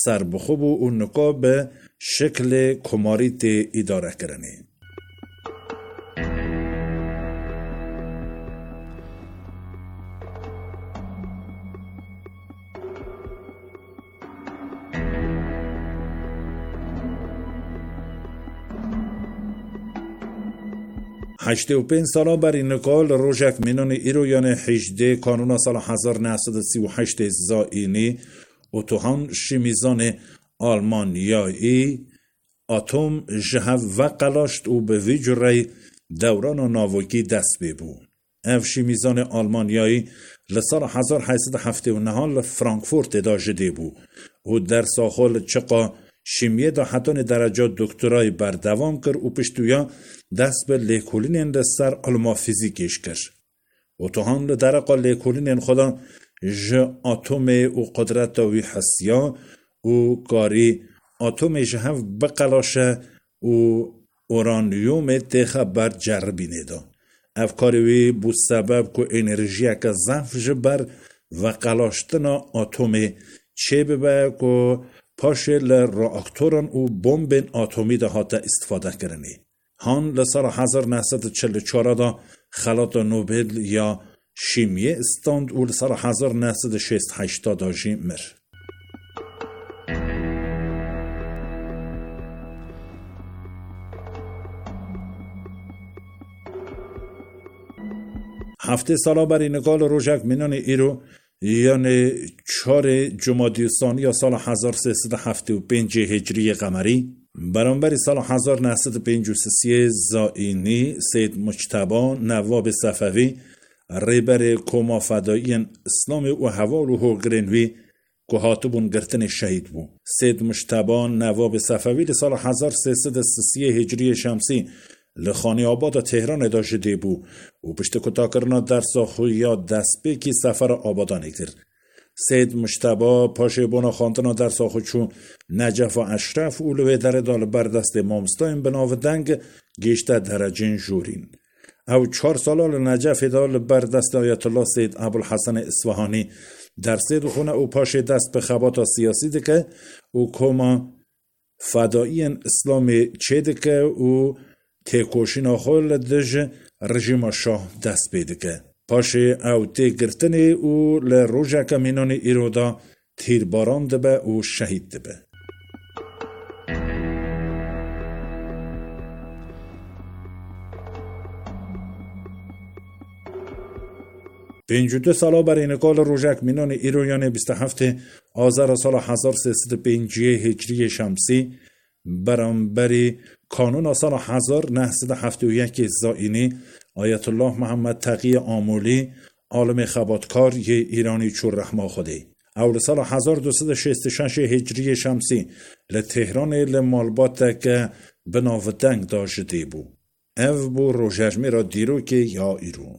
سر بخوب و نکا به شکل کماریت اداره کرنه. 85 سالا بر این نکال روژک مینون ایرویان 18 کانون سال 1938 زائینی اتوهان شیمیزان آلمانیایی اتم جهو و قلاشت و به ویجره دوران و ناوکی دست ببو. اف شیمیزان آلمانیایی لسال 1879 لفرانکفورت دا جده بو و در ساخل چقا شیمیه دا حتان درجات دکترای بردوام کر و پشتویا دست به لیکولین لسر علما فیزیکیش کر. و توهان لدرقا لیکولین خدا اتم و قدرت وی حسیا و کاری اتم جهو بقلاشه و اورانیوم تخه بر جربینه دا. افکاری وی بو سبب که انرژی که ضعف جبر و قلاشتنا اتم چه ببه که پاشه لراکتوران و بمب اتمی ده هاته استفاده کرنی. هان لسال 1944 دا خلات نوبل یا شیمیه استاند و لسال 1968 دا جی مر. هفته سالا بر اینگال روژک مینان ایرو یعنی 4 جمادی ثانی یا سال 1375 هجری قمری برانبر سال 1953 زائینی سید مجتبی نواب صفوی ریبر کما فدایی اسلام و حوال و هوگرینوی که هاتبون گرتن شهید بو. سید مجتبی نواب صفوی سال 1333 هجری شمسی لخانی آباد تهران داشته بو و پشت کتا کرنا در ساخوی یا دست به کی سفر آبادانی کرد. سید مجتبی پاشه بونا خانتنا در ساخو چون نجف و اشرف اولوی در دال بردست مامستاین بناو دنگ گیشت درجین جورین. او 4 سالال نجف دال بردست آیت الله سید ابوالحسن اصفهانی در سید خونه او پاشه دست به خبات سیاسی دکه او کما فدایی اسلام چه دکه او تکوشین آخول دج رژیم شاه دست بیده که. پاشه او تگرتن او لروژه کمینان ایرودا تیرباران دبه و شهید دبه. پنجده سالا بر اینکال روژک مینان ایرویان 27 آذر سال 1305 هجری شمسی برانبری کانون سال 1971 زائینی آیت الله محمد تقی آمولی عالم خباتکار یه ایرانی چور رحمه خودی اول سال 1266 هجری شمسی لتهران لمالبات که بناودنگ داشته بو. او بو روژجمی را دیرو که یا ایرون.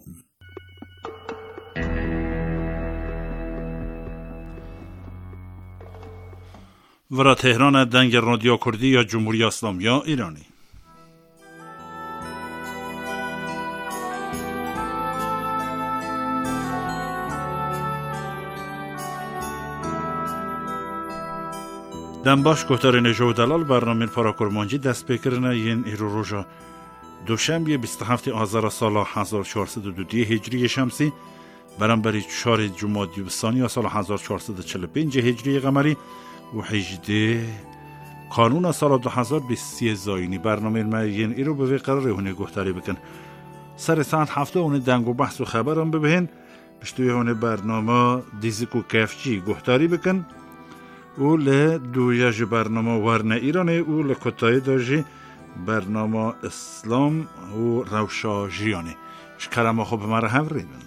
ورا تهران دنگ رادیو کردی یا جمهوری اسلامی یا ایرانی. دنباش گفتار نجو دلال برنامه پاراکرمانجی دست بکرنه ین ایرو روژا دوشنبه 27 آذر سال 1402 هجری شمسی برانبری 4 جمادی ثانی سال 1445 هجری قمری و 18 کانون سال 2020 زائینی برنامه مرین ایرو به قرار هونه گفتاری بکن. سر ساعت 7 اون دنگ و بحث و خبرم ببین بشتوی هونه برنامه دیزیکو کفچی گفتاری بکن او دویج برنامه ورنه ایرانه او لکتای داجی برنامه اسلام و روشا جیانه شکرم خوب مرا هم ریدن.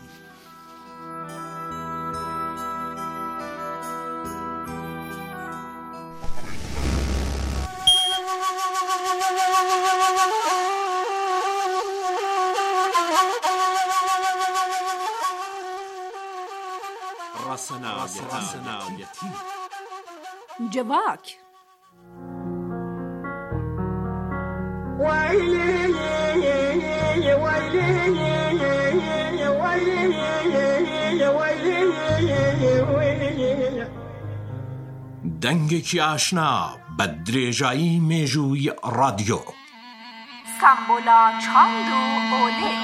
جواك دنگێکی ئاشنا بە درێژایی مێژووی رادیۆ سمبولا چاند و ئۆلێ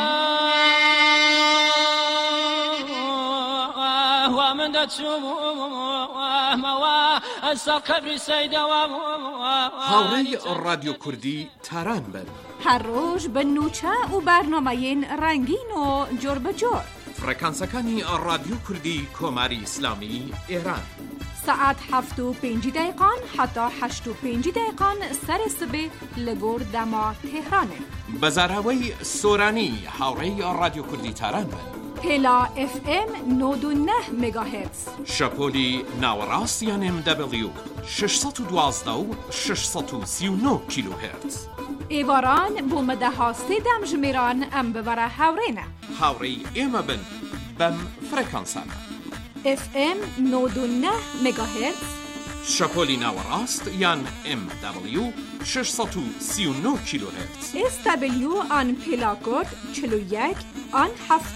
هاوڕێی رادیۆ کوردی تاران بن هەر ڕۆژ بە نوچە و بەرنامەیەن ڕەنگین و جۆر بەجۆر فڕەکانسەکانی رادیۆ کوردی کۆماری ئیسلامی ئێران ساعت 7:05 حتا 8:05 سەر سبێ لە گۆر دەما تێهرانێ بەزاراوەی سۆرانی هاوڕێی رادیۆ کوردی تاران بن پێلا FM 99 مگاهرتز شەپۆلی ناوەڕاست یان MW 612 و 639 کیلوهرتز ئێواران بۆ مەدەها سێدەم ژمێران ئەم ببەرە هاوڕێنە هاوڕێی ئێمە بن بەم فڕەکانسانە FM 99 مگاهرتز شەپۆلی ناوەڕاست یان MW 639 کیلوهرتز SW آن پێلاکۆد 41 آن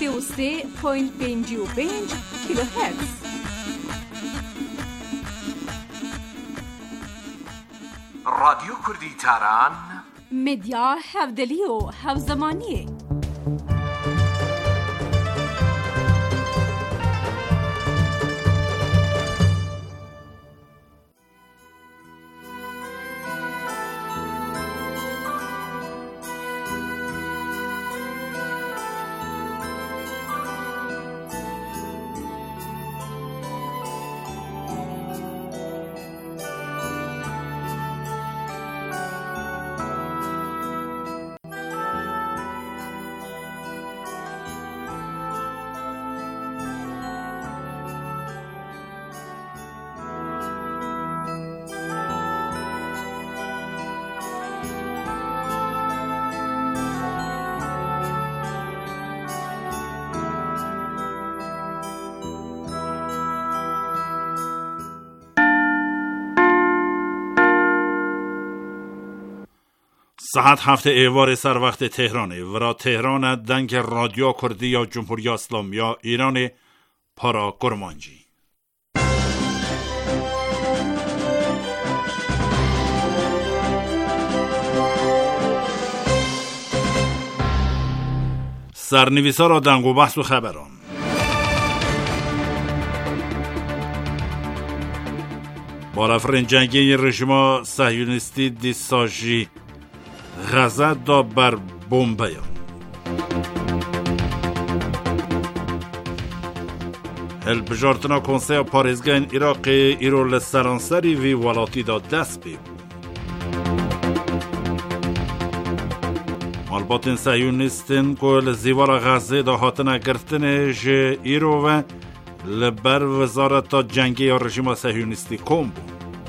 73.55 کیلوهرتز رادیۆ کوردی تاران مدیا هەودەلی و هەوزەمانیە ساعت 7 ایوار سر وقت تهرانه و را تهران دنگ رادیو کردی یا جمهوری اسلامی یا ایران پارا کرمانجی سرنویسا را دنگ و بحث و خبران بالافرین جنگی رژیم صهیونیستی دیساژی غزه دا بر بومبیا هلبجارتنا کنسیا پارێزگەین عێراقی ئیرۆ لە سەرانسەری وی وڵاتیدا دەست پێ بوو. مالباتên سەهیونیستên ku li zîvala Xezê da hatine girtinê ji îro ve li ber wezareta cengê ya rejîma sehiyonîstî kom bû.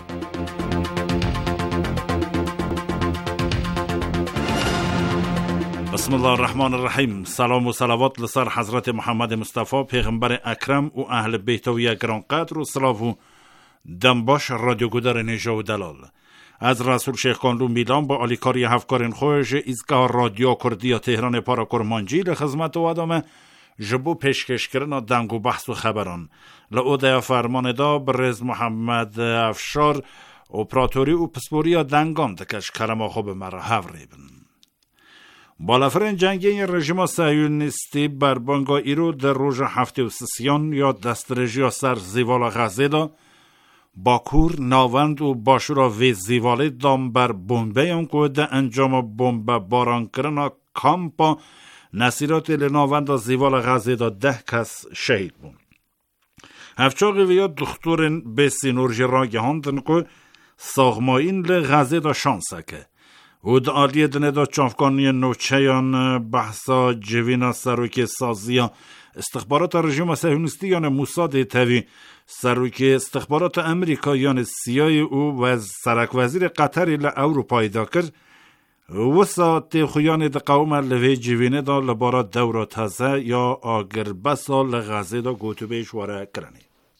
بسم الله الرحمن الرحیم. سلام و صلوات لسر حضرت محمد مصطفی پیغمبر اکرم و اهل بیت و گران قدر و صلاف و دنباش رادیو گودر نیجا و دلال از رسول شیخ کانلو میلان با آلیکاری هفکارین خوش ایزگاه رادیو کردی تهران پارا کرمانجی لخدمت و آدم جبو پیشکش کردن دنگ و بحث و خبران لعوده فرمان دا برز محمد افشار اپراتوری و پسپوری دنگان دکش کلمه خوب مرا هفریبن. بالافرین جنگی رژیم صهیونیستی بر بانگا ایرو در روز هفته و سیان یا دسترژی سر زیوال غزه دا باکور ناوند و باشورا وی زیواله دام بر بومبه اون که ده انجام بومبه باران کرنا کامپا نصیرات لناوند زیوال غزه دا 10 کس شهید بون. هفچاقی ویا دختورین بسی نورجی را گهاندن که ساغماین لغزه دا شانسه که و دا آلیه دنه دا چافکانی نوچهیان بحثا جوینا سروک سازیا استخبارات رژیم صهیونیستی یان موساد تاوی سروک استخبارات امریکا یان سیای او و سرک وزیر قطری لأوروپای دا کرد و ساعت خویان دا قوم لوی جوینه دا لبارا دورا تازه یا آگر بسا لغزه دا گوتو بیش واره کرنی.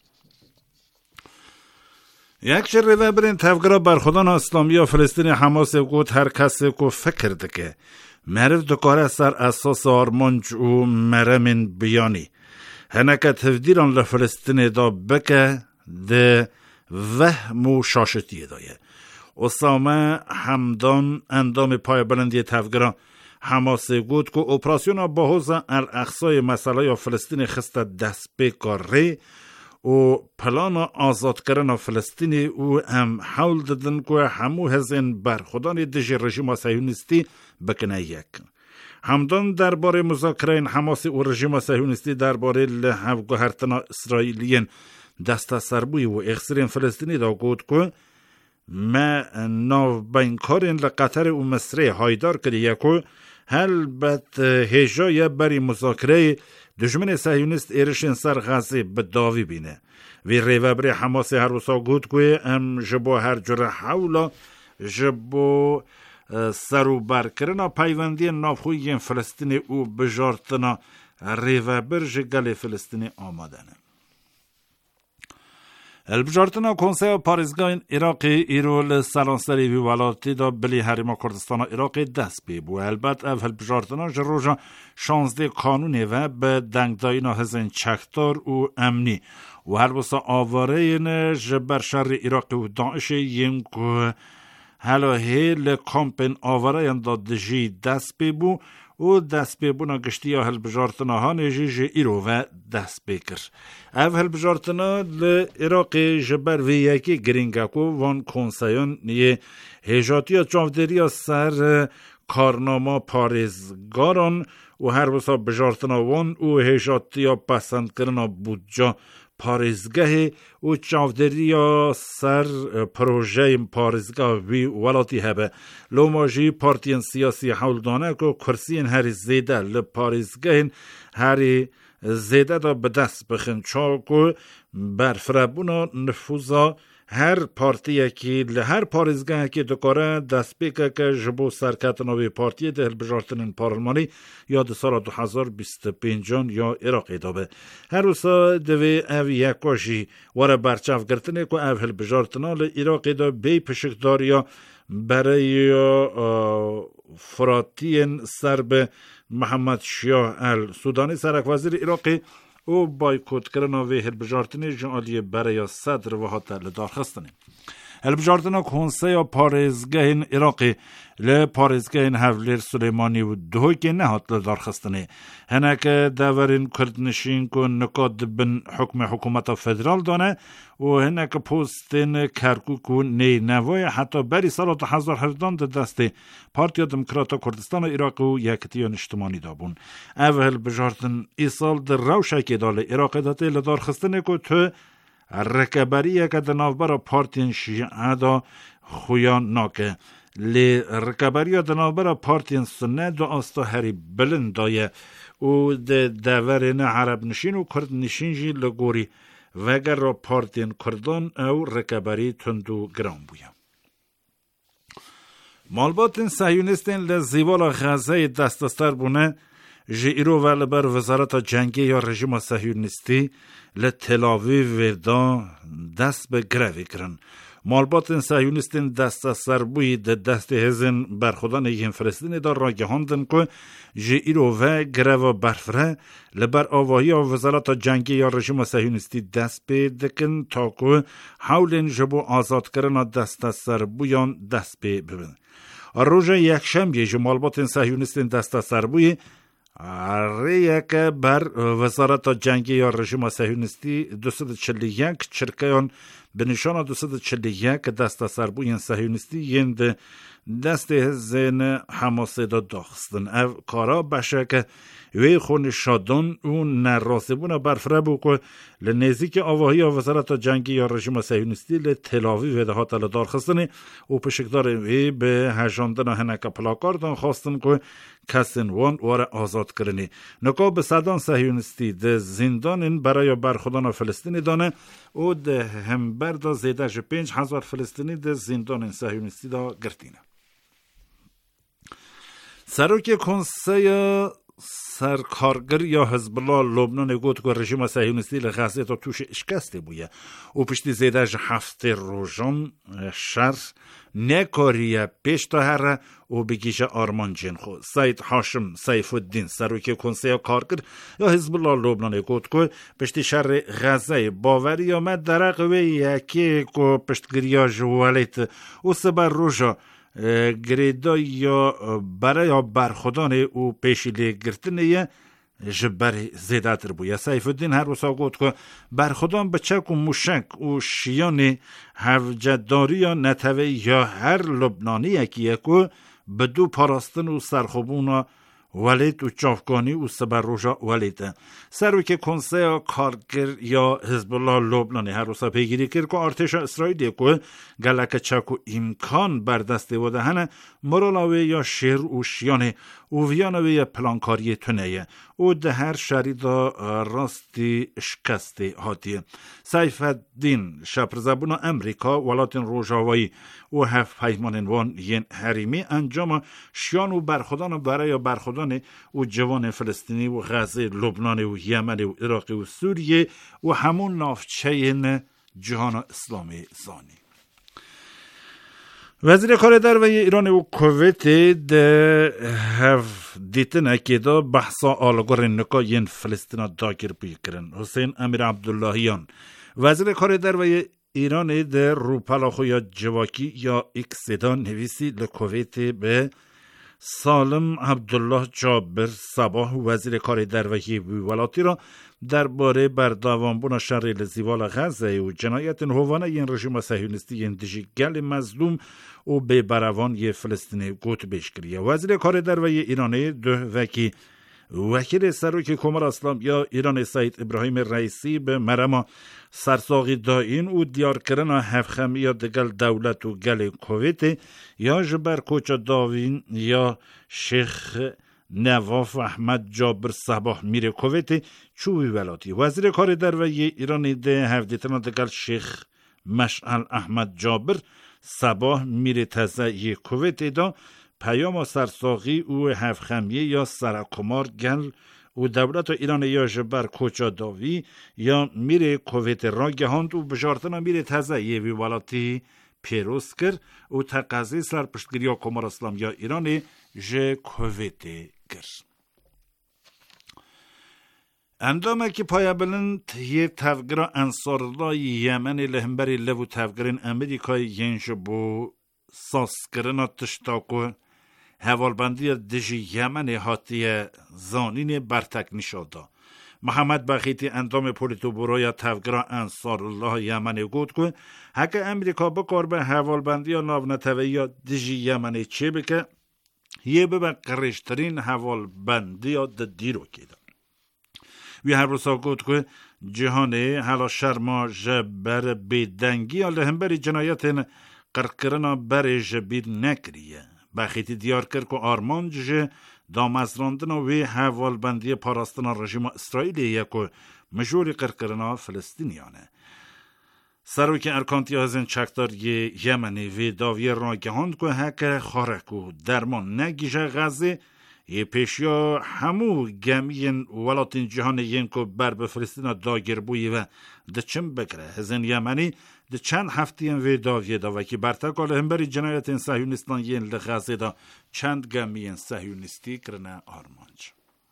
یک شریده برین تفگرا برخودان اسلامی و فلسطین حماس گوت هر کسی که فکر دکه معرف دکاره سر اساس آرمانج و مرمین بیانی هنکه تفدیران لفلسطین دا بکه ده وهم و شاشتی دایه. اسامه همدان اندام پای بلندی تفگران حماس گود که اپراسیون باهوز الاقصای مسئله یا فلسطین خست دست بکاره و پلان آزاد کردن فلسطینی او هم حول دادن که همو هزین برخودان دژ رژیم صهیونیستی بکنه یک. همدان درباره مذاکره حماس و رژیم صهیونیستی درباره لحوگهرتنا اسرائیلیین دست سربوی و اخسرین فلسطینی دا گود که ما ناو بینکارین لقطر و مصر هایدار کردیه که هلبت هجای بری مذاکره دشمن صهیونیست ایرشین سر غزه به داوی بینه وی ریوبری حماس هر وسا گود که هم جبو هر جره حولا جبو سرو برکرنا پیوندی نافخوی فلسطینی او بجارتنا ریوبر جگل فلسطینی آمادنه. البجارتنا کنسای پارێزگای عراقی ایرول سرانسری وی ولاتی دا بلی هریما کردستان عراقی دست بی بو. البته اول البجارتنا جروجا 16 قانونی و به دنگداینا هزین چکتار و امنی و هر بسا آواره این جبر شر عراقی و داعش ین که حالا هیل کامپین آواره ین دا دجی دست بی بو و دست ببونا گشتی هل بجارتنا ها نجی ایرو و دست بکر. او هل بجارتنا لعراق جبر وی یکی گرینگاکو وان کنسایان نیه هجاتی چاودری سر کارنامه پارێزگاران و هر بسا بجارتنا وان و هجاتی پسند کرنا بودجا پارێزگاه و چاودری سر پروژه پارێزگاه وی ولاتی هبه لوماجی پارتین سیاسی حول دانه که کرسین هر زیده لپارێزگاه هر زیده دا به دست بخن چاکو برفربونا نفوزا هر پارتیه که لهر پارێزگاه که دکاره دست بکه که جبو سرکتناوی پارتیه ده بجارتنین پارلمانی یا ده سال 2025 یا عراقی دابه. هر روزا دوی او یکاشی واره برچف گرتنه که او هل بجارتنا لعراقی دا بی پشکداریا برای فراتین سرب محمد شیاه السودانی سرک وزیر عراقی او بایکوت کرنا وی هلبجارتنی جعالی برای صدر و حتی لدارخستنی. هلبجارتنا کنسای پارێزگاه عراقی لپارێزگاه هولیر سلیمانی و دوی که نهات لدارخستنی. هنک دورین کردنشین که نکاد بن حکم حکومت فدرال دانه و هنک پوستین کرکوک و نی نوای حتی بری سال 2017 دست پارتیا دموکراتا کردستان عراق و یکتیان اجتماعی دابون. اول بجارتن ایسال در روشکی دال عراق داته لدارخستنی که تو رکبریه که دنافبر پارتین شیعه دا خویان ناکه لی رکبریه دنافبر پارتین سنه دا آستا هری بلند دایه و دورین عرب نشین و کرد نشین جی لگوری وگر را پارتین کردان او رکبری تندو گرام بویم. مالباتین صهیونیستین لزیوال غزه دستستر بونه جی ایرو ول بر وزارت جنگی یا رژیم صهیونیستی لتل آویو دا دست به گروی کرن. مالباتین صهیونیستین دست سربوی دست هزین برخودان این فلسطینی دا را گهاندن که جی ایرو و گرو برفره لبر آواهی وزارت جنگی یا رژیم صهیونیستی دست به دکن تا که حولین جبو آزاد کرن دست سربویان دست به ببین. روز یکشنبه مالباتین صهیونیستین دست سربوی ریه که بر وزارت جنگی یا رژیم صهیونیستی 241 چرکیان به نشان 241 دست سربوی صهیونیستی یند دست زن حماس دا داخستن. او کارا بشه که وی خون شادون و نراسبون برفره بو که لنزیک آواهی وزارت جنگی یا رژیم صهیونیستی لتل آویو ده هات لدار خستنی و پشکدار وی به هجاندن هنک پلاکاردان خواستن که کسین وان واره آزاد کرنی. نکا به صدان صهیونیستی ده زندان برای برخودان فلسطینی دانه و ده همبر دا زیده 5000 فلسطینی ده زندان صهیونیستی دا گرتینه. سروک کنسای سرکارگر یا حزب الله لبنان گفت که رژیم صهیونیستی لغزه تا توش اشکسته بوده و پشتی زیدهش هفته روزان شر نکاریه پیش تا هر و بگیش آرمان جن خو سید هاشم سیف الدین سروک کنسیه کارگر یا حزب الله لبنان گفت که پشتی شر غزه باوری آمد درق و یکی که پشتگیریا جوالیت و سبر روژا گریدا یا برای برخودان او پیشیلی گرتنیه جبر زیده تر بویه. سیف الدین هر روزا گفت که برخودان بچک و مشک و شیان هفجداری یا نتوه یا هر لبنانی یکیه که بدو پاراستن و سرخوبون ولید و چافگانی و سبر روژا ولیده. سروک کنسیه کارگر یا حزب الله لبنانی هر روزا پیگیری کرد که ارتش اسرائیلی که گلک چک و امکان بردسته و دهنه مرالاوی یا شیر و شیانه و ویانوی پلانکاری تنهیه و ده هر شریدا راستی شکسته هاتیه. سیف الدین شپرزبون امریکا ولاتن روژاوایی و هفت پیمان وان ین حریمی انجام شیان و برخودان برای برخودان و جوان فلسطینی و غزه لبنان و یمن و عراق و سوریه و همون نافچه جهان اسلامی زانی. وزیر کار در و ایران و کویت ده هف دیتن اکیدا بحثا آلگور نکا ین فلسطین داگر بیکرن. حسین امیر عبداللهیان وزیر کار در و ایران ده روپلاخو یا جواکی یا اکسیدان نویسی لکویت به سالم عبدالله جابر صباح وزیر کار درویی ولاتی را درباره برداوامبون شر لزیوال غزه و جنایت هوانه این رژیم صهیونیستی اندیشی گل مظلوم و به براوان ی فلسطین گوت بشکریه. وزیر کار درویی ایرانی دو وکی وکیل سروک کمر اسلام یا ایران سید ابراهیم رئیسی به مرما سرساقی داین و دیار کردن هفخمی یا دگل دولت و گل کویت یا جبر کوچا داوین یا شیخ نواف احمد جابر صباح میره کویت چوی ولاتی. وزیر کار درویی ایرانی ده هفدیتنا دگل شیخ مشعل احمد جابر صباح میره تزایی کویت دا پیام سرساقی او هفخمیه یا سرکمار گل و دولت ایران یا جبر کوچا داوی یا میره کویت را گهاند و بجارتنا میره تزایی ولاتی پیروز کرد و تقاضی سرپشتگیری یا کمر اسلام یا ایران جه کویت کرد. اندامه که پایه بلند یه تفگیر انصار الله یمن لهمبری لو تفگیرین امریکای ینش بو ساس کرنا تشتاکو حوالبندی دژی یمن هاتی زانین برتک نشادا. محمد بخیتی اندام پولیتو برویا تفگیر انصار الله یمن گود که هکه امریکا بکار به حوالبندی ناونتوی دژی یمن چه بکه یه به قرشترین حوالبندی دیرو کده. وی هر روزا گفت که جهان حالا شرما جبر بیدنگی لهمبری جنایت قرقرنا بر جبیر نکریه. بخیتی دیار کرد که آرمان جه دامزراندن و حوالبندی پاراستن رژیم اسرائیلیه که مجوری قرقرنا فلسطینیانه. سروک ارکانتی هزین چکتار یمنی و داوی را گهاند که هک خارک و درمان نگیجه غزه یه پیشیا همو گمین ولاتین جهان ین که بر به فلسطین داگر بوی و ده چم بکره. هزین یمنی ده چند هفتین و داویه دا و که برتکال همبری جنایت صهیونیستان ین لغزه دا چند گمین صهیونیستی کرنه آرمانج.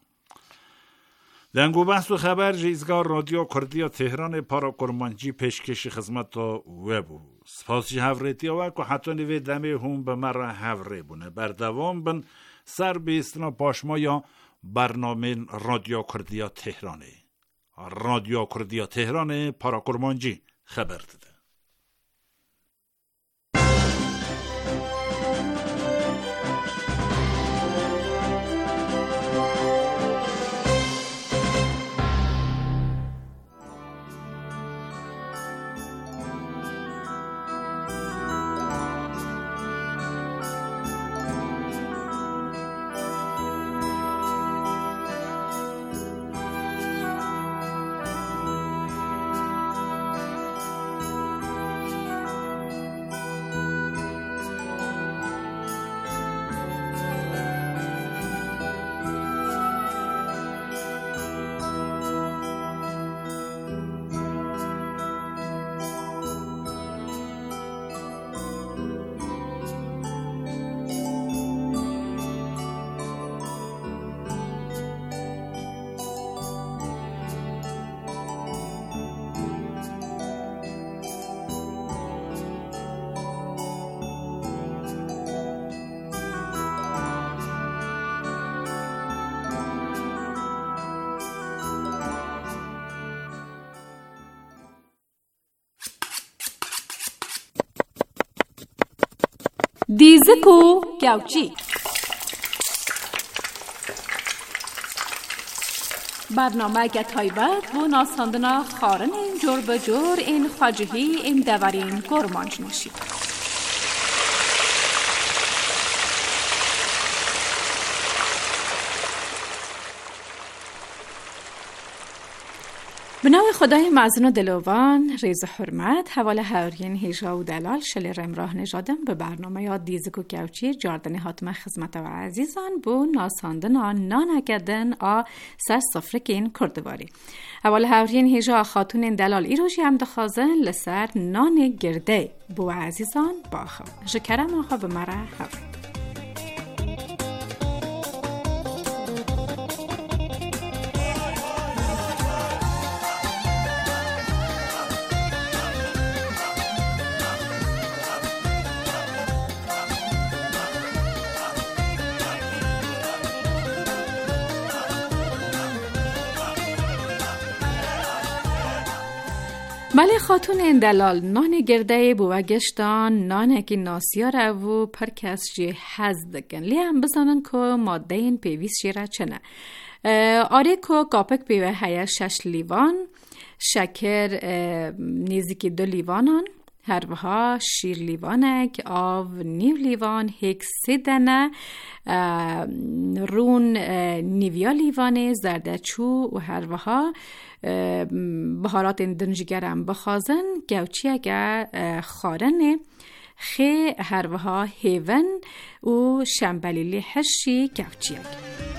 دنگو بحث و خبر جیزگاه رادیو کردیا تهران پارا کرمانجی پیشکش خدمت وبو. سپاسی هفریتی و که حتی نوی دمی هم به مرا هفری بونه. بردوام بن سر بیستنا پاشما یا برنامه رادیو کردیا تهرانه. رادیو کردیا تهران پارا کرمانجی خبر داده. دیزکو گوچی برنامه تایبت و ناساندنا خارن جور به جور این خواجهی این دورین گرمانج نشید. به نام خدای معزن و دلوان ریز حرمت حواله هورین هیجا و دلال شلیر امراه نجادم به برنامه یا دیزکو گوچی جاردن حاتم خدمت و عزیزان بو ناساندن نان اگدن سر صفرکین کردواری. حواله هورین هیجا خاتون دلال ایروشی هم دخوازن لسر نان گرده بو عزیزان باخو شکرم آخوا به مره هورین. مالی خاتون این دلال نان گرده بو گشتان نانه که ناسیاره و پر کس جی حز دکن لی هم بزنن که ماده این پیویز شیره چنه آره که کاپک پیوه هیا 6 لیوان شکر نیزی 2 لیوانان هروها شیر لیوانک آو 9 لیوان هک 3 دنه رون نیویا لیوانه زردچو و هروها بهارات دنجگرم بخازن گوچی اگه خارنه خی هروها هیون و شنبلیلی حشی گوچی اگه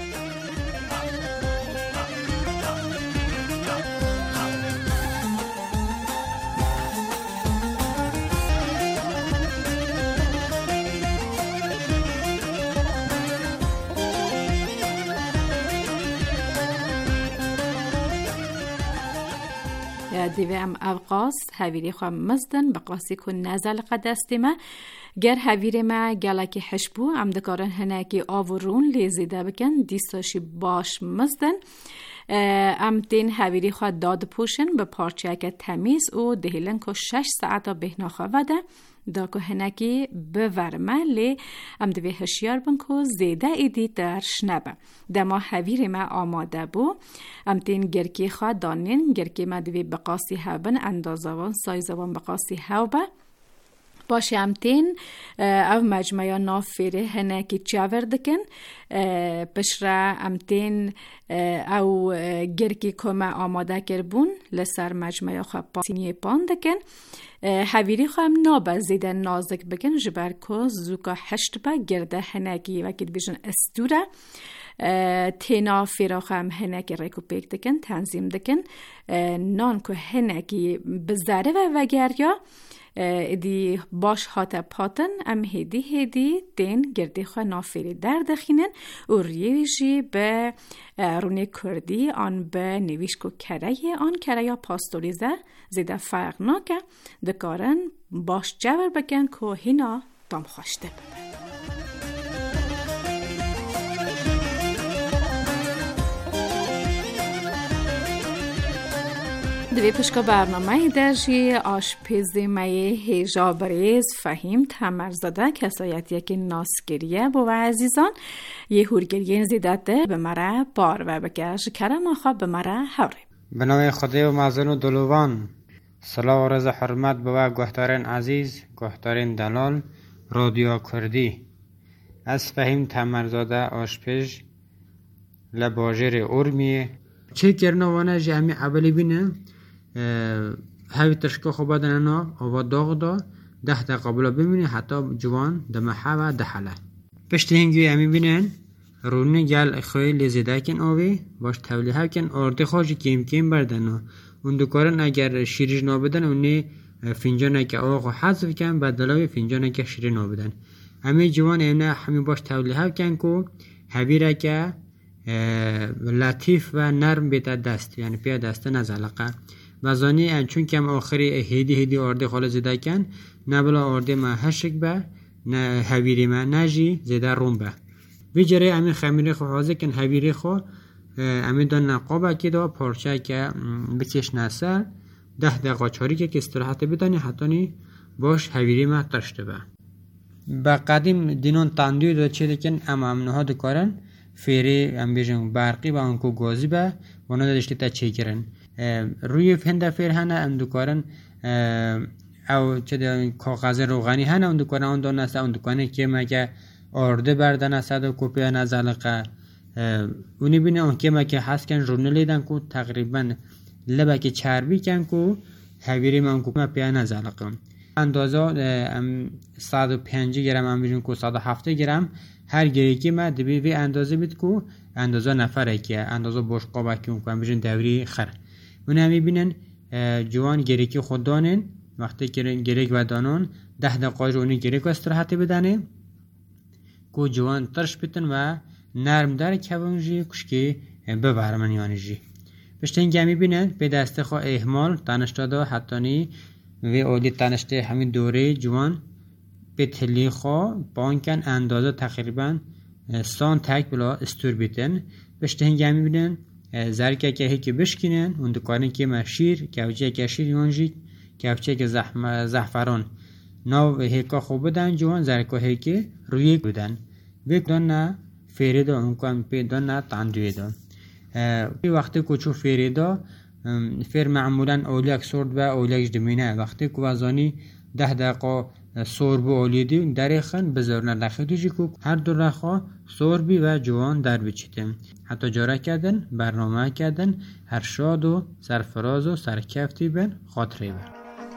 دیوام اوقاس هویری خواه مزدن بقاسی کن نزل قدستیمه گر هویری ما گلکی حشبو ام دکارن هناکی آورون لیزیده بکن دیستاشی باش مزدن ام تین هویری خواه داد پوشن به پارچه که تمیز و دهیلن که 6 ساعتا بهنا خواهده دا که هنکی بورمه لی ام دوی هشیار بن که زیده ایدی در شنبه دما هویر ما آماده بو ام تین گرکی خواه دانین گرکی ما دوی بقاسی هبن اندازوان سایزوان بقاسی هوبه باشه امتین او مجموعه نافیره هنکی چاور دکن پشرا امتین او گرکی کما آماده کربون لسر مجموعه خواه پاسینی پان دکن هویری خواه هم نابزیده نازک بکن جبر که زوکا 8 با گرده هنکی وکید بیشن استوره تینا فراخ هم هنکی ریکو پیک دکن تنظیم دکن نان که هنکی بزاره و وگریا دی باش هاته پاتن ام هدی دین گردی خواه نافیری در دخینن و ریویجی به رونه کردی آن به نویش که کرایه پاستوریزه زیده فرق ناکه دکارن باش جور بکن که هینا دام خوشته بده دوی پشکا برنامه درجی آشپزی مایه هیجا بریز فهیم تمرزاده کسایتی که ناسگریه بو عزیزان یه هورگریه زیدته به مره بار و بکش کرم آخوا به مره حوری به نام خدای و معزن و دلوان صلاح و رضا حرمت به گوهتارین عزیز گوهتارین دلال رادیو کردی از فهیم تمرزاده آشپز لباجر ارمیه چه کرنوانه جمعی اولی بینه هاوی تشکا خوبا دنانا آوا داغ دا 10 دقیقه بلا بمینه حتی جوان دمحه و دحله پشت هنگوی امی بینن رونه گل خیلی زیده کن آوی باش تولیه کن آرده خواهی کم بردن اون دکارن اگر شیریج نابدن اونی فنجانه که آقا حذف کن بدلاوی فنجانه که شیری نابدن امی جوان امنه همین باش تولیه کن که هاوی را که لطیف و نرم بیت دست یعنی پیا دست نزلقه وزانی چون کم آخری هیدی آرده خاله زیده کن نبلا آرده ما هشک به نه هویری ما نجی زیده روم به ویجره امین خمیره خو حاضر کن هویری خو امین دان نقابه که دا پارچه که بکش نسر 10 دقیقه چاری که استراحت بدانی حتی باش هویری ما ترشته به با قدیم دینون تاندوی دو چه لیکن امنها دکارن فیری بیشن برقی و انکو گازی با اونا داشتی تا چه کرن روی هنده فیر هنه ام دکارن او چه کاغذ روغنی هنه ام دکارن اون دون است ام دکانه که مگه آرده بردن است و کپی نزلقه اونی بینه اون که مگه هست کن جورنالی دن کو تقریبا لبه که چربی کن کو هویری من کو پیا نزلقه اندازه 105 گرم ام بیشن کو 107 گرم هر گریکی ما دبی وی اندازه بید کو اندازه نفره که اندازه بشقا باکی اون کنم بیشن دوری خر اون همی بینن جوان گریکی خود دانن وقتی که گریک و دانون 10 دقیقه اونی گریک و استراحتی بدنه کو جوان ترش بیتن و نرم داره که بونجی کشکی ببرمن یعنی جی بشتن گمی بینن به دست خواه احمال تنشتاده حتی نی و اولی تنشته همین دوره جوان به تلی خواه بانکن اندازه تقریبا سان تک بلا استور بیتن بشتن گمی بینن زرکه که هیکی بشکنن اون دکارن که مشیر کوچه که شیر یونجی کوچه که زعفران ناو هیکا خوب بدن جوان زرکه هیکی روی بدن وقتی نه فریدا اونکان پیدا نه تاندوی دا وقتی کوچو فریدا فر معمولا اولیک سورد و اولیک دمینه وقتی کو وزانی 10 دقیقه سور بو اولیدی درخن بزرنا لخیدی جی کو هر دو رخا سور بی و جوان در بچیتم حتی جاره کردن برنامه کردن هر شاد و سرفراز و سرکفتی بن خاطری بن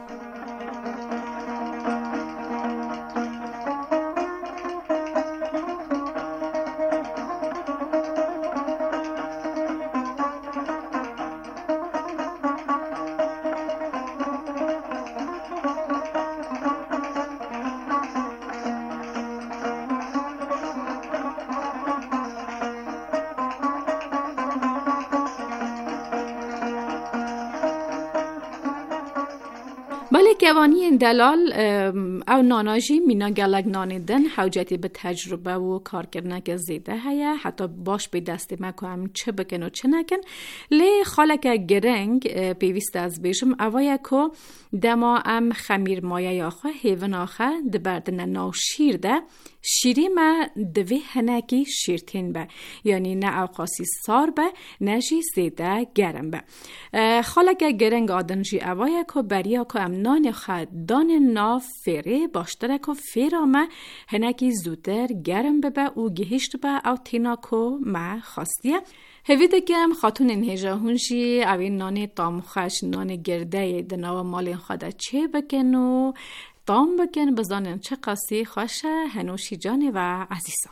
بله کوانی دلال او ناناجی مینا گلگ ناندن حوجتی به تجربه و کار کردن که زیده هیا حتی باش به دست مکم چه بکن و چه نکن لی خالک گرنگ پیوست از بیشم اوای کو دما ام خمیر مایه یاخه هیون آخه دبردن ناو شیر ده شیری ما دوی هنکی شیرتین به یعنی نه اوقاسی سار به نه جی زیده گرم به خالک گرنگ آدن جی اوای کو بریا کو ام نان خود دان ناف فره باشتره که فره ما هنکی زودر گرم ببه او گهشت به او تینا که ما خواستیه هویده کم خاتون انهجا هونشی اوین نان تامخش نان گرده دناو مالین خواده چه بکن و تام بکن بزانن چه قاسی خوشه هنوشی جان و عزیزان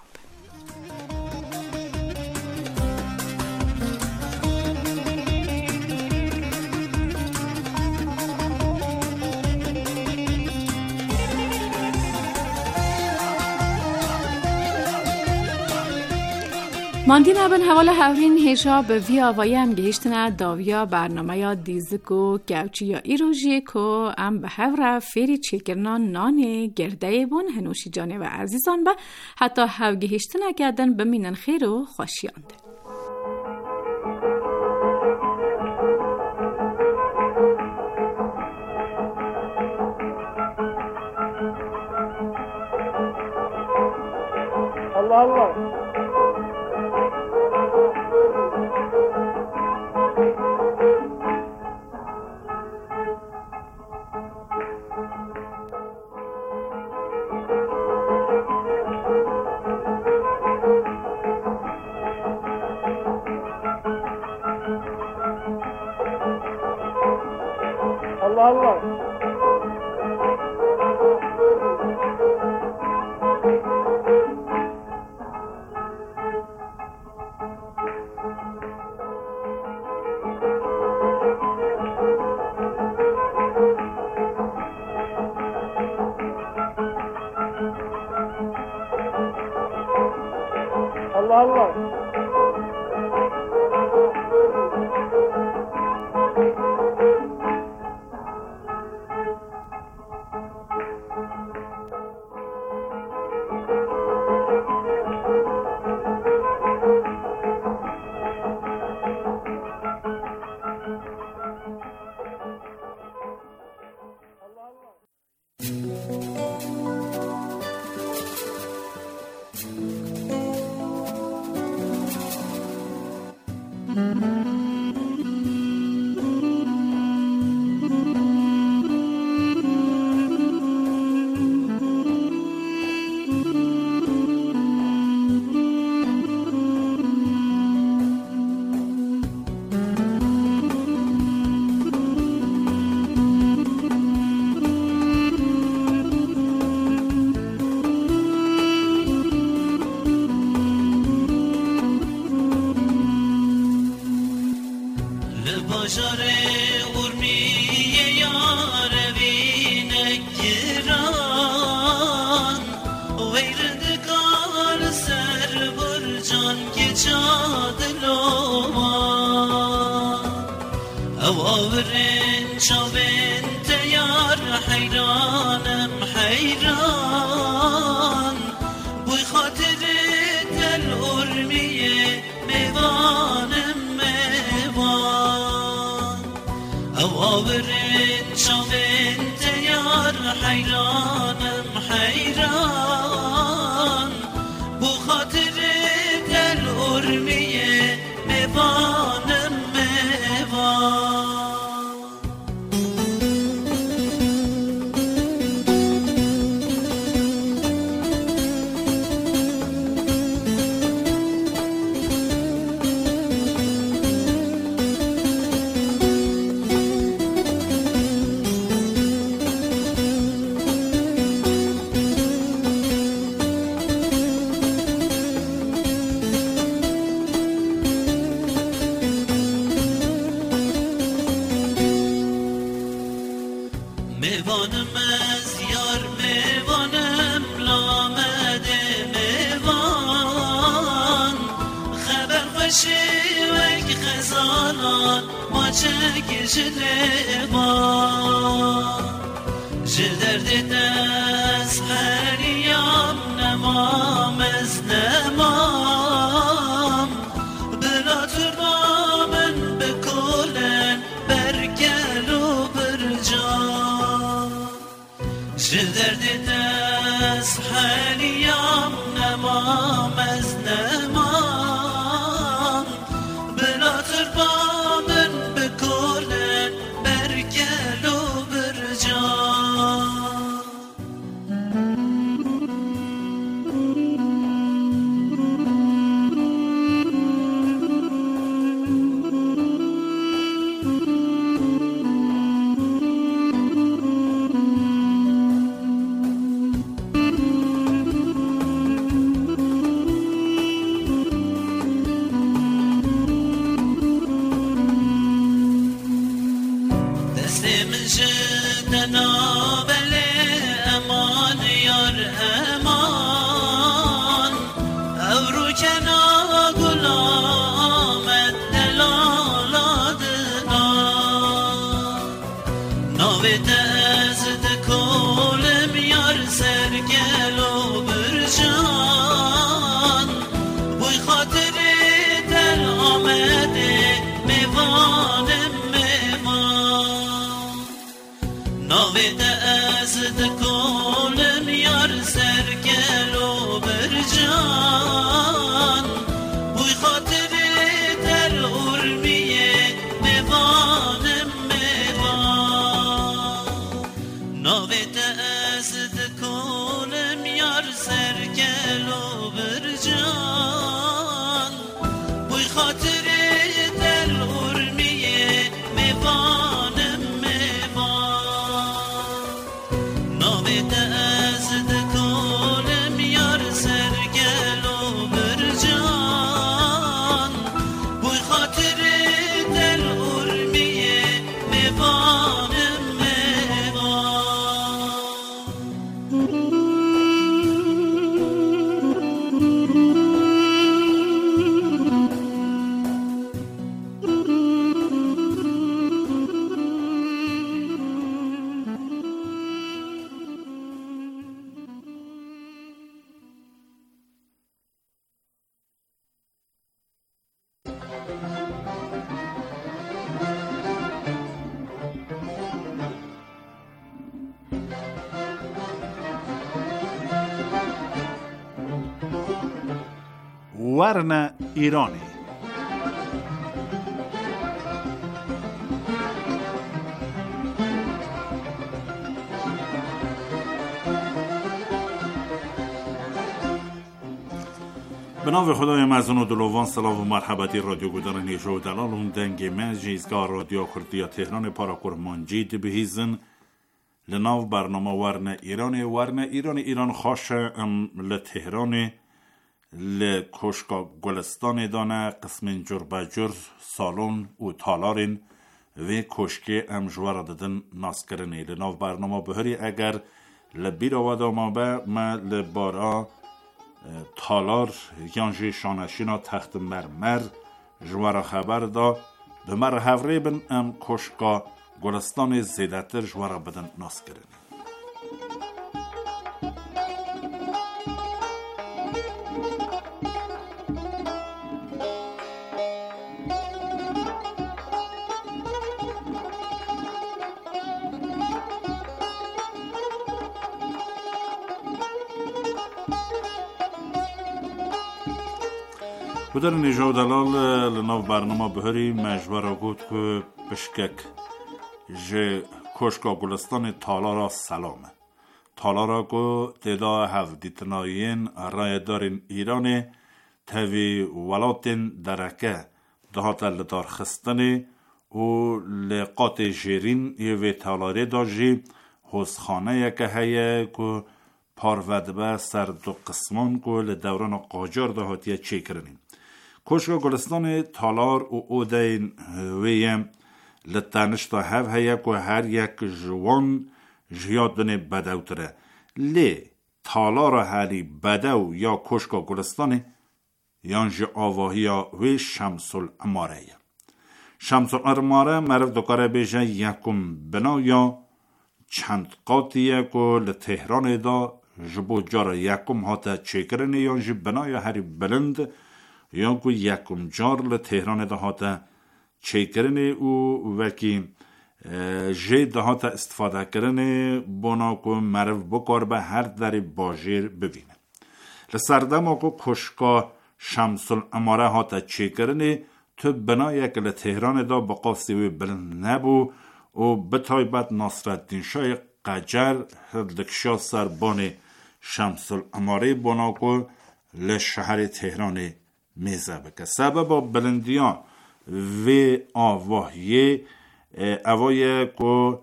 ماندین ابن حوال هورین هیشا به وی آوایی هم گهشتنه داویا برنامه یا دیزکو گوچی یا ایروژی کو ام به هور فیری چیکرنان نان گرده بون هنوشی جانه و عزیزان با حتی هاو گهشتنه کردن بمینن خیر و خوشیانده الله الله الله الله الله الله آورین چاوین تیار حیرانم حیران بوی خاطر دل ارمیه میوانم میوان آورین چاوین تیار حیرانم حیران بوی خاطر دل ارمیه میوانم میوان میوانم از یار میوانم لامده میوان خبر خوشی وک خزانان ما چکش لیوان جدرد دست هریام نمام از نمام بلا ترامن بکلن برگل و برجان درد دست حالیم نمام از نمام بلا تربامن بکلن برگل و برجان نابل امان یار امان ابرو کنا گلامت دلالادنا ناوید از دکولم یار سرگل و برجان بوی خاطر دل آمده میوانم ناوید از دکولم یار سرگل و برجان بوی خاطر دل ارمیه میوانم میوان ناوید از دکولم یار سرگل و برجان بوی خاطر دل ارمیه میوانم ناوید از دکولم یار سرگل و برجان بوی خاطر دل ارمیه میوانم ورن ایرانی به نام خدای مزون و دلوان سلام و مرحبتی رادیو گودان نیشو و دلالون دنگ مجیزگاه رادیو کردیا تهران پاراکور منجید بهیزن لناو برنامه ورن ایران ایران خوش لتهران لکشکا گلستان دانه قسم جربجر سالون و تالارین و کشکه امجوار دادن ناسکرنی لناو برنامه بهری اگر لبیر و داما با ما لبارا تالار یانجی شانشینا تخت مرمر جوارا خبر دا به مرحوره بن ام کشکا گلستان زیدتر جوارا بدن ناس کرنی. و در نجاو دلال لناو برنامه بهری مجبورا گود که بشکک جه کشکا گلستان تالارا سلامه. تالارا گو تدا هفدیتناین رای دارین ایران تاوی ولاتین درکه دهات لدار خستنی و لقات جیرین یوی تالاره دا جی حوزخانه یکه هیه که پارودبه سر دو قسمان که لدوران قاجار دهاتیه چه کرنیم. کشکا گلستان تالار و اودین ویم لطنش تا هف هیا که هر یک جوان جیادن بدوتره لی تالار حالی بدو یا کشکا گلستانه یانج آواهی و شمس الاماره شمس الاماره معرف دکاره بیشه یکم بنا یا چند قاطیه که لتهران دا جبو جار یکم هاته چکرنه یانج بنا یا هری بلند یا که یکم جار لتهران دا هاته چکرنه او وکی جه دا هاته استفاده کرنه بنا که معرف بکار به هر در باجیر ببینه لسردم آکو کشکا شمس الاماره هاته چکرنه تو بنا یک لتهران دا بقا سیوی بلند نبو و بطایبت ناصرالدین شاه قجر دکشا سربان شمس الاماره بنا که لشهر تهران میزه بکه سبب بلندیان و آواهی اوای که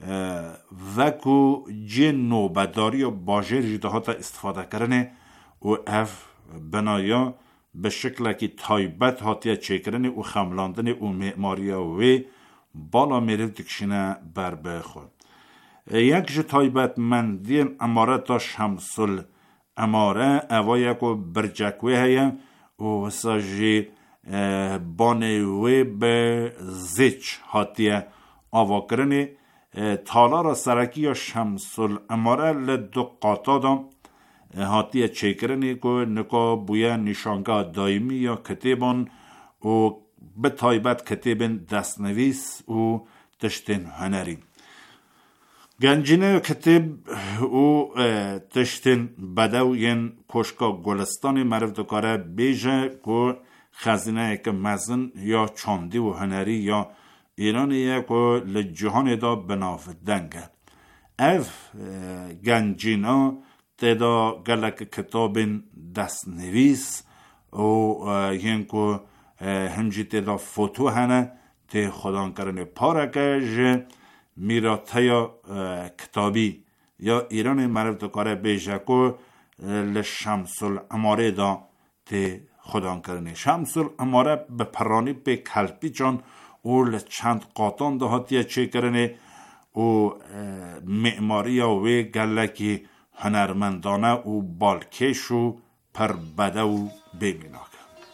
وکو جن نوبداری و باجر جدهات استفاده کرنه و اف بنایا به شکل که تایبت هاتیه چکرنه و خملاندن و معماری و بالا میره دکشینه بر بخون یک جه تایبت مندین اماره تا شمس الاماره اوای که برجکوه هیه و ساجی بانوی به زیچ هاتیه آوا کرنه تالار سرکی یا شمس الاماره لدو قاطا دام هاتیه چکرنه که نکا بویا نشانگاه دائمی یا کتیبان و به تایبت کتیبن دستنویس و تشتین هنری گنجینه کتیب و تشتین بدو ین کشکا گلستان معرف دکاره بیجه که خزینه که مزن یا چاندی و هنری یا ایرانیه که لجهان دا بناف دنگه اف گنجینا تدا گلک کتاب دستنویس و ین که همجی تدا فوتو هنه تی خودان کرنه پارکه جه میراته یا کتابی یا ایران معرف دکاره بیجه که لشمس الاماره دا تی خودان کرنه شمس الاماره به پرانی به کلپی جان او لچند قاطان ده هاتیه چه کرنه او معماری و گلکی هنرمندانه و بالکش و پر بده و ببیناک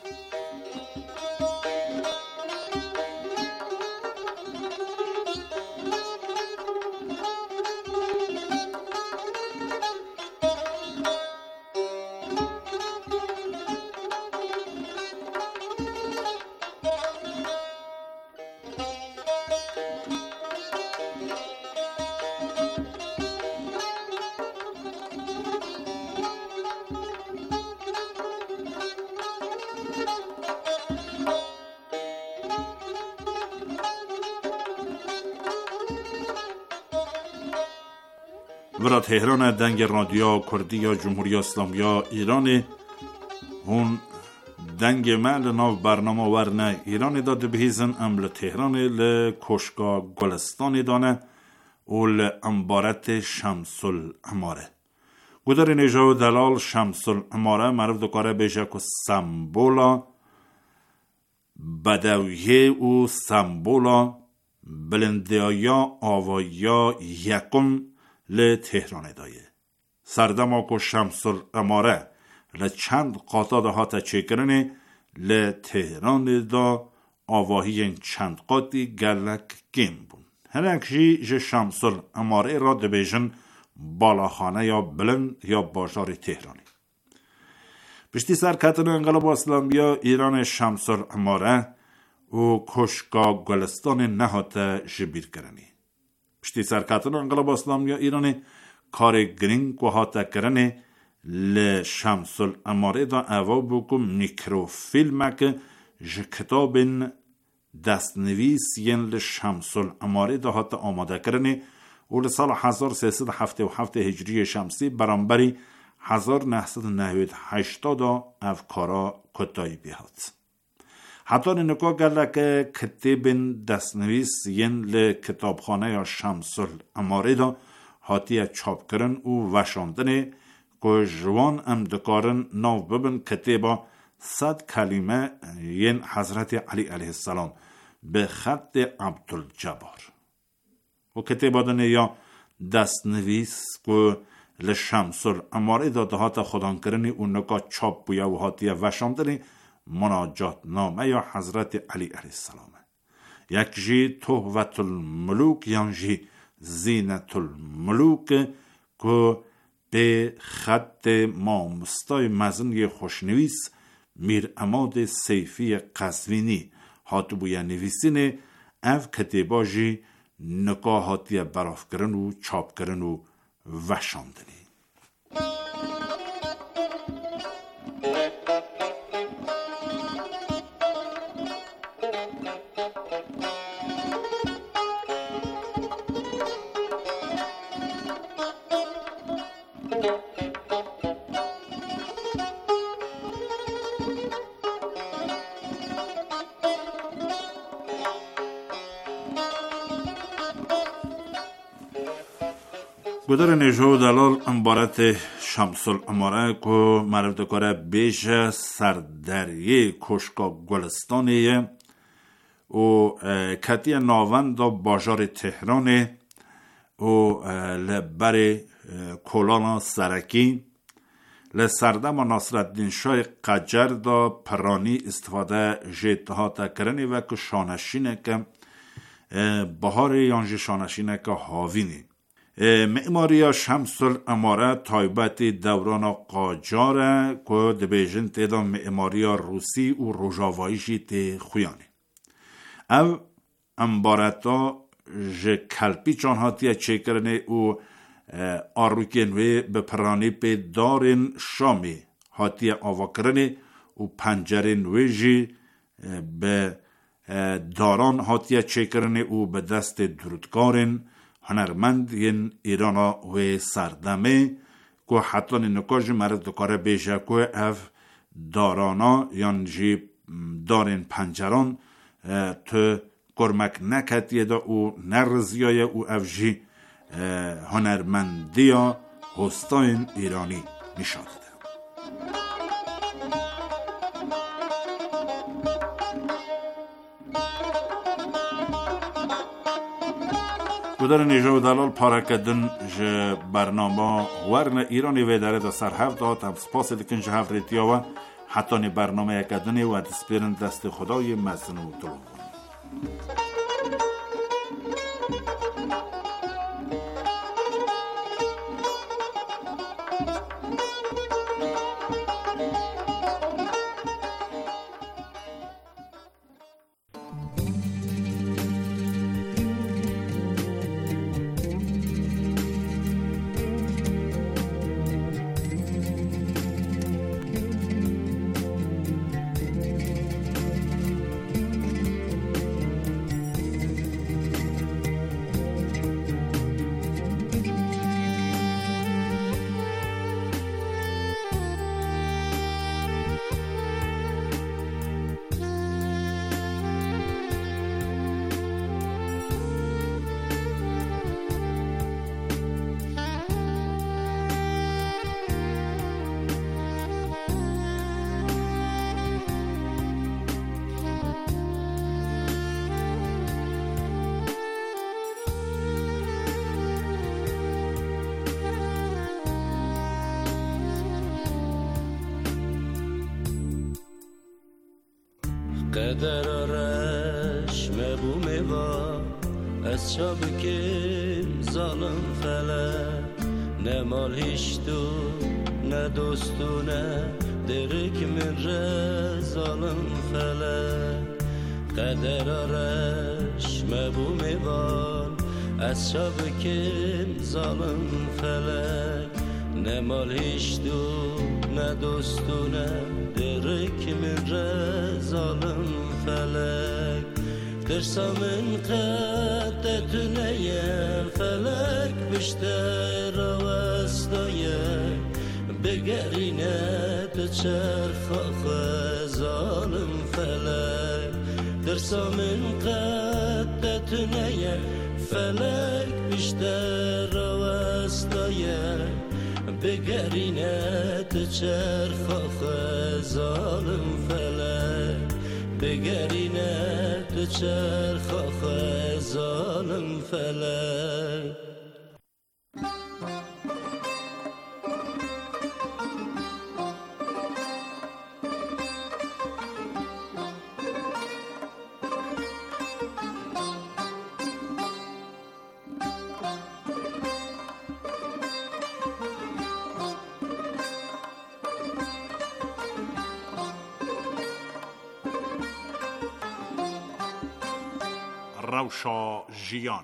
ورا تهران دنگ رادیو کردی یا جمهوری اسلامی ایران هون دنگ مال ناو برنامه ورنه ایران داده بهیزن امل تهران لکشکا گلستان دانه و لانبارت شمس الاماره گودر نجاو دلال شمس الاماره معروف دکاره بیشه که سمبولا بدویه و سمبولا بلندیا آوایا یکم ل تهران دایه سردما کو شمس الاماره لچند قاطا ده هاتا چکرنه لتهران دا آواهی چند قاطی گلک گیم بون. هنکشی جه شمسل اماره را دبیجن بالاخانه یا بلند یا بازار تهرانی. پشتی سرکتن انقلاب اسلامیا ایران شمسل اماره و کشکا گلستان نهات جبیر کرنی. پشتی سرکتن انقلاب اسلامیا ایران کار گرینگ و هاتا کرنه ل شمسل اماره دا اوا بکم میکروفیلمک ج کتابن دستنویس ین ل شمسل اماره دا هاتا آماده کرنه و لسال 1377 هجری شمسی برانبری 1998 دا افکارا کتایی بیهات. حتی نکا گله که کتابن دستنویس ین ل کتابخانه یا شمسل اماره دا هاتی چاپ کرن و وشاندنه که جوان ام دکارن ناو ببن کتابا 100 کلمه ین حضرت علی علیه السلام به خط عبدالجبار و کتابا دنه یا دستنویس که لشمسل اماره دا دهات خودان کرنی و نکا چاپ بویا و هاتی وشاندنه مناجات نامه یا حضرت علی علیه السلام. یک جی تحوت الملوک یا جی زینت الملوک که به خط مامستای مزنی خوشنویس میر اماد سیفی قزوینی هاتو بویا نویسینه او کتبا جی نکاهاتی براف کرن و چاپ کرن و وشاندنی. گذر نجو دلال انبارت شمسل اماره که معرف دکاره بیش سردریه کشکا گلستانیه و کتی ناوند دا بازار تهرانه و لبر کلانا سرکی لسردم ناصرالدین شاه قجر دا پرانی استفاده جیتهاتا کرنی و که شانشینه که بهار یانج شانشینه که هاوینی معماری شمسل اماره تایبت دوران قاجاره که دبیجن تیدا معماری روسی و روژاوایشی تی خویانه او امبارتا ج کلپی چان هاتیه چه کرنه و آروکینوی به پرانی پی دارن شامی هاتیه آوا کرنه و پنجرین ویجی به داران هاتیه چه کرنه و به دست درودکارن هنرمند ین ایرانا و سردمه که حتی نکاج مرد دکاره بیشه که اف دارانا یان جی دارن پنجران تو کرمک نکتیه دا او نرزیای او اف جی هنرمندی ها هستاین ایرانی نشاده. گذر نیجو دلال پارکدن ج برنامه ورن ایرانی و داره دا سر هفت داد هم سپاس دکن جه هفت ریتیا و حتی نی برنامه یکدنی و دسپیرن دست خدای مزن و دلوان. قدر آرش مبومه با از شب کم ظالم فلک نه مال هیچ تو نه دوستو نه درک من ره ظالم فلک قدر آرش مبومه با از شب کم ظالم فلک نه مال هیچ تو نه دوستو نه درک من ره ظالم فلک درسا من قدتونه فلک بشتر وستایه بگرینه تو چرخ ظالم فلک درسا من قدتونه فلک بیشتر وستایه بگرینه تو چرخ ظالم فلک بگرینه تو چرخ ظالم فلک روشا ژیان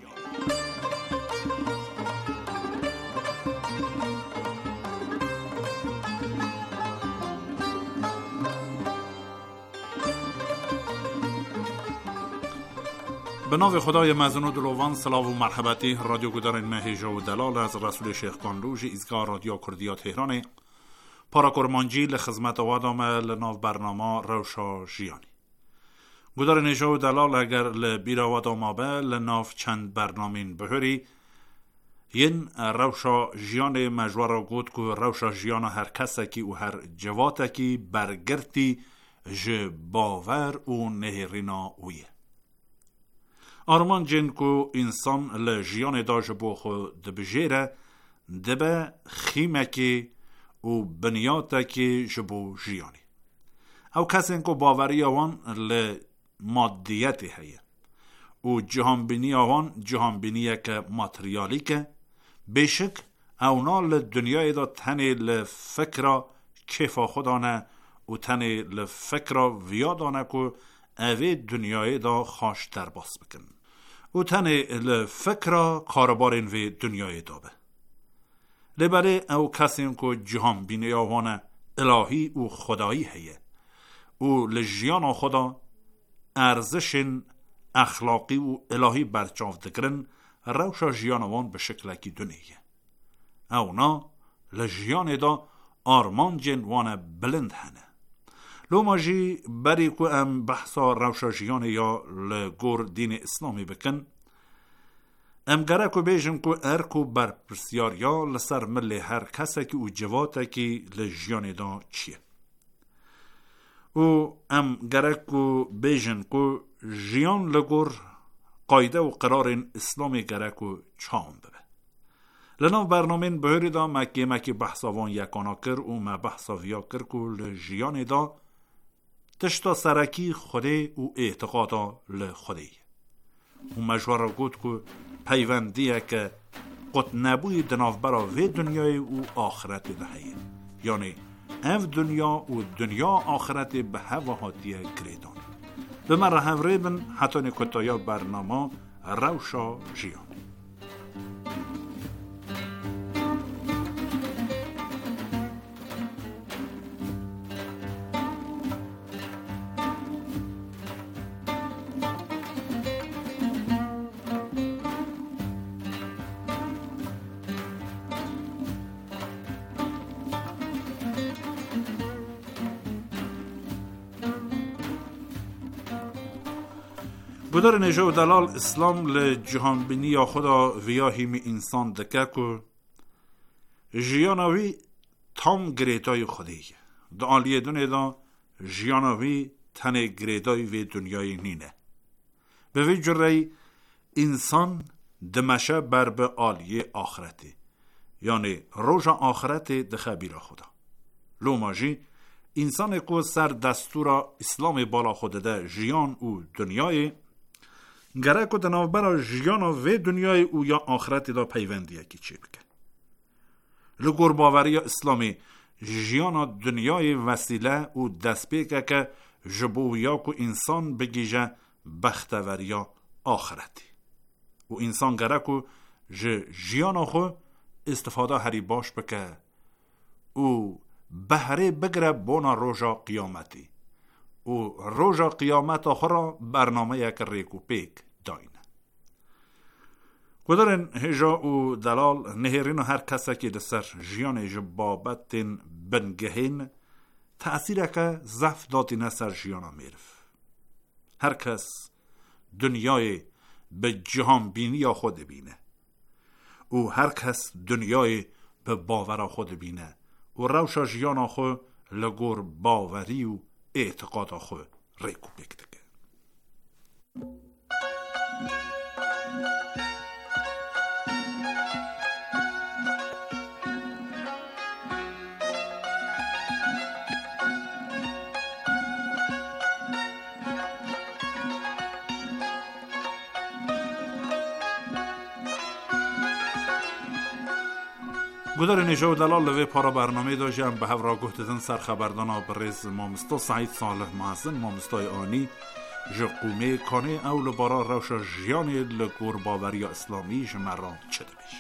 به نام خدای مزن و دلوان. سلام و مرحبتی رادیو گودارین مهیجا و دلال از رسول شیخ قانلوژ ایزگاه رادیو کردیا تهران پاراکرمانجی لخدمت وادام لناو برنامه روشا ژیانی گودار نیجا و دلال اگر لبیراوات آمابه لناف چند برنامین بهری ین روشا ژیان مجوارا گود که روشا ژیان هر کسکی و هر جواتکی برگرتی ج باور و نهرینا اویه آرمان جن که انسان لژیان دا جبو خود دبجیره دبه خیمکی و بنیاتکی جبو ژیانی او کسی که باوری آوان مادیتی هیه و جهانبینی آوان جهانبینی که ماتریالی که بشک اونا لدنیای دا تنی لفکر کیفا خودانه و تنی لفکر ویادانه که اوی دنیای دا خاش در باس بکن و تنی لفکر کاربارین وی دنیای دا به لبره او کسی که جهانبینی آوان الهی و خدایی هیه و لجیان خدا ارزش اخلاقی و الهی برچاو دکرن روشا ژیانوان به شکلکی دنیه اونا لجیان دا آرمان جنوان بلند هنه لو ماجی بری که ام بحثا روشا ژیان یا لگور دین اسلامی بکن ام گره که بیجم که ارکو بر پرسیاریا لسر مل هر کسکی و جواتکی لجیان دا چیه و ام گرک و بیجن که ژیان لگور قایده و قرار اسلامی گرک و چام ببه لناو برنامه بهری دا مکی بحثاوان یکانا کر و ما بحثاویا کر که لژیان دا تشتا سرکی خوده و اعتقادا لخوده و مجوار گود که پیوندیه که قد نبوی دناف برا وی دنیای و آخرت دهیه یعنی اف دنیا و دنیا آخرت به هواهاتیه گریدان به من رهوری بن حتی نکتایا برنامه روشا ژیان گودار نیجا و دلال اسلام لجهانبینی یا خدا ویاهیم انسان دکه که ژیانوی تام گریتای خودیه دا آلیه دونه دا ژیانوی تن گریتای وی دنیای نینه به وی جره انسان دمشه بر به آلیه آخرته یعنی روژا آخرت دخبیر خدا لو ماجی انسان کو سر دستور اسلام بالا خود ده جیان او دنیای گره کو دناو برا جیان و دنیای او یا آخرت دا پیوندیه کی چی بکن لگور باوری اسلامی جیان دنیای وسیله او دست بیگه که جبویا کو انسان بگیجه بختوریا آخرتی و انسان گره کو جیان خو استفاده هری باش بکه او بهره بگره بونا روژا قیامتی او روژا قیامت آخرا برنامه یک ریکو پیک داینه کدرن هجا او دلال نهرین هر کسی که دستر جیان جبابتین بنگهین تأثیر که زف دادینه سر جیانا میرف هر کس دنیای به جهان بینی خود بینه او هر کس دنیای به باور خود بینه و روشا جیانا خود لگور باوری و اعتقاد خود ریکو بکتگه گذار نجا و دلال لوی پارا برنامه داشتم به هفرا گفتدن سرخبردانا برز مامستا سعید صالح معزن مامستای آنی جقومه کانه اول بارا روشا جیانی لگور باوری اسلامی جمران چده بیش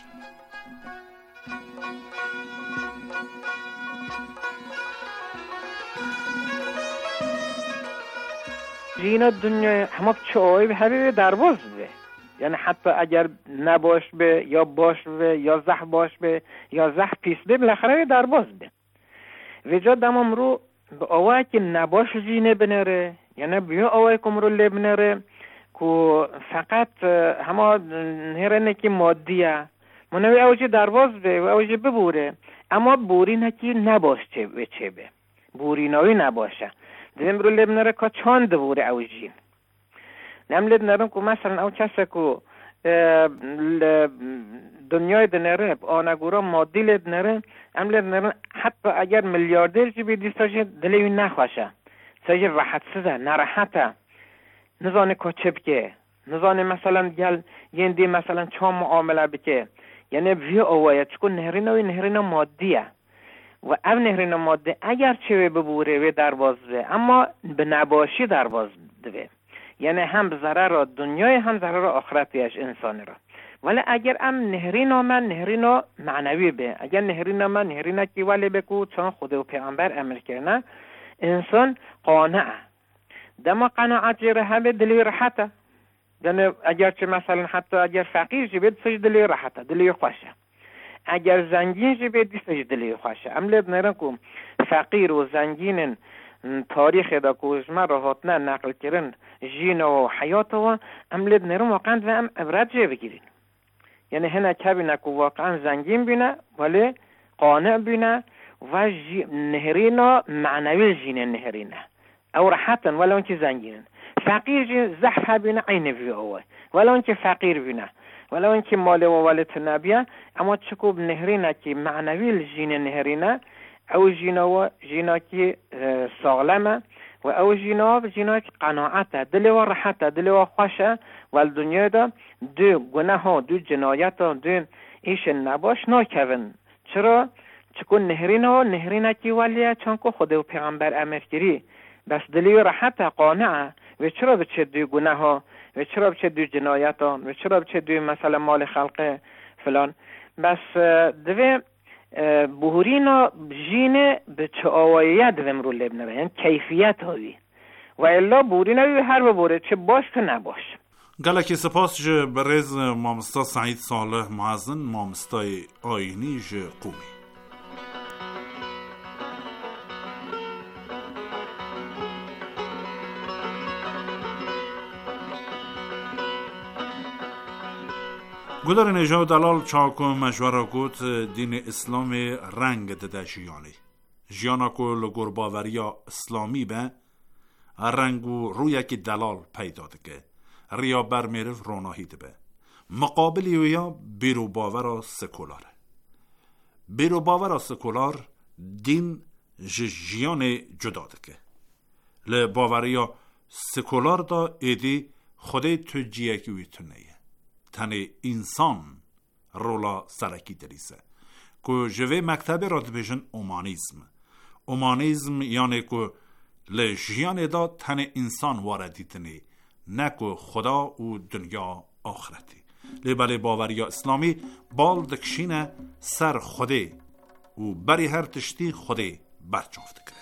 جینا دنیا همه چه به حبیب درواز به یعنی حتی اگر نباش به یا باش به یا زح باش به یا زح پیس به بالاخره در باز به وجا دمم رو به آوه که نباش جینه بنره یعنی بیا آوه کم رو لبنره که فقط همه هرنه که مادیه منوی اوجی در باز به و اوجی ببوره اما بورینه که نباش چه به بوریناوی نباشه دیم رو لبنره که چاند بوره اوجی نملد نرم که مثلا او کسی که دنیای دنره آنگورا مادی لد نره املد نرم حتی اگر میلیاردر جی بیدی ساشه دلیوی نخواشه ساشه راحت سزه نراحته نزانه که چه بکه نزانه مثلا گل یندی مثلا چه معامله بکه یعنی وی آواید چکو نهرینه مادیه و او نهرین مادی اگر چه ببوره وی دروازه اما به نباشی دروازه یعنی هم ضرر دنیای هم ضرر آخرتیش انسان را ولی اگر ام نهرین معنوی به اگر نهرین کی ولی بکو چون خدا و پیامبر امر کرده انسان قانع دما قناعت جره همه دلی راحته یعنی اگر چه مثلا حتی اگر فقیر جبید سج دلی راحته دلی خوشه اگر زنگین جبید سج دلی خوشه املت نرکم فقیر و زنگین تاریخ دا کوزما راحت نه نقل کردن جین و حیات و عملت نرم واقعا و ام عبرت جه بگیرین یعنی هنه که بینه که واقعا زنگین بینه ولی قانع بینه و نهرینا معنوی جین نهرینه او راحتن ولی اون که زنگینن فقیر جین زحفه بینه عین ویوه ولی اون که فقیر بینه ولی اون که مال و والت نبیه اما چکوب نهرینه که معنوی جین نهرینه او جینا که سالمه و او جینا که قناعته دل و راحته دل و خوشه و دنیا دا دو گناه ها دو جنایت ها دو ایش نباش ناکون چرا؟ چکن نهرینه که ولیه چون که خدا و پیغمبر امر کری بس دلی و راحته قانعه و چرا بچه دو گناه ها و چرا بچه دو جنایت ها و چرا بچه دو مثلا مال خلق فلان بس دوی بهورینا جینه به چه آواییت ومرو لبنه یعنی کیفیت هایی و الا بهورینا هر ببوره چه باش که نباش گلکی سپاس جه برز مامستا سعید صالح معزن مامستای آینی جه قومی گدار نجا دلال چاکو مشوره گوت دین اسلام رنگ دده جیانا کو لگور باوریا اسلامی به رنگو روی که دلال پیدا دگه ریا برمیرف روناهید به مقابلی ویا بیرو باورا سکولاره بیرو باورا سکولار دین جیان جدا دکه. ل باوریا سکولار دا ایدی خود تو جیه که ویتونه تن انسان رولا سرکی دریسه که جوه مکتب را دبیجن اومانیزم یعنی که ل جیان دا تن انسان واردیتنه نه که خدا و دنیا آخرتی. لی بله باوریا اسلامی بال دکشینه سر خوده و بری هر تشتی خوده برچافت کرد.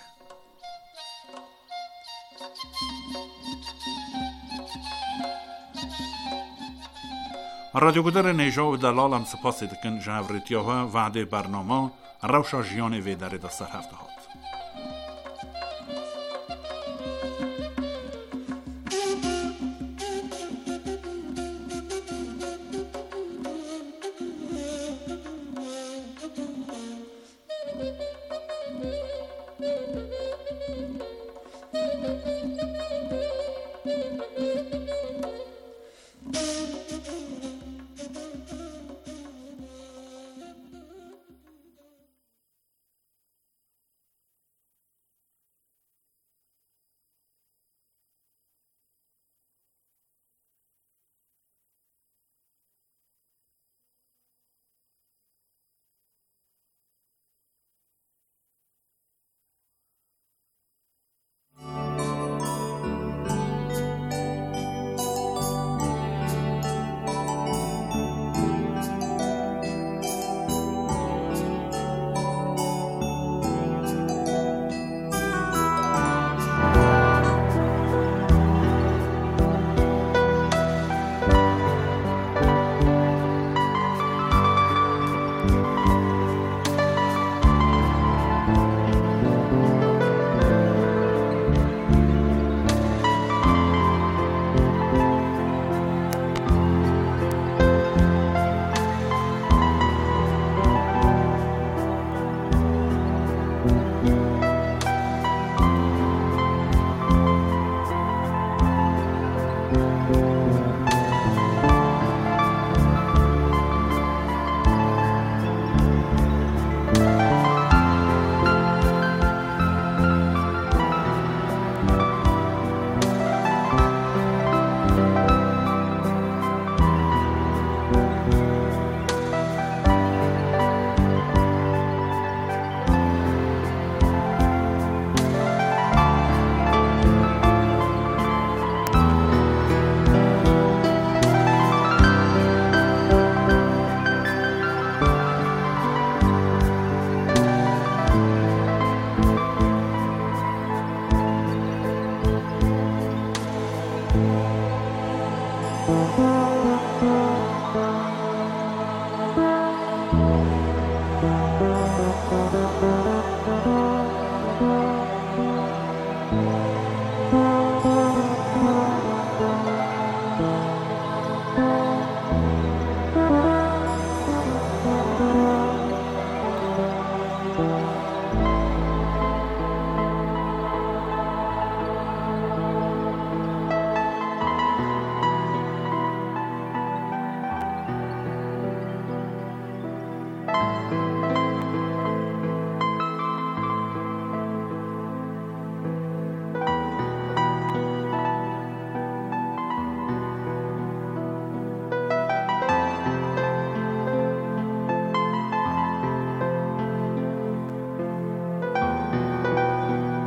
رادیو گدر نیجا و دلال هم سپاس دکن جهوریتیا ها وعده برنامه روشا جیان ویدره دا سر هفته هات.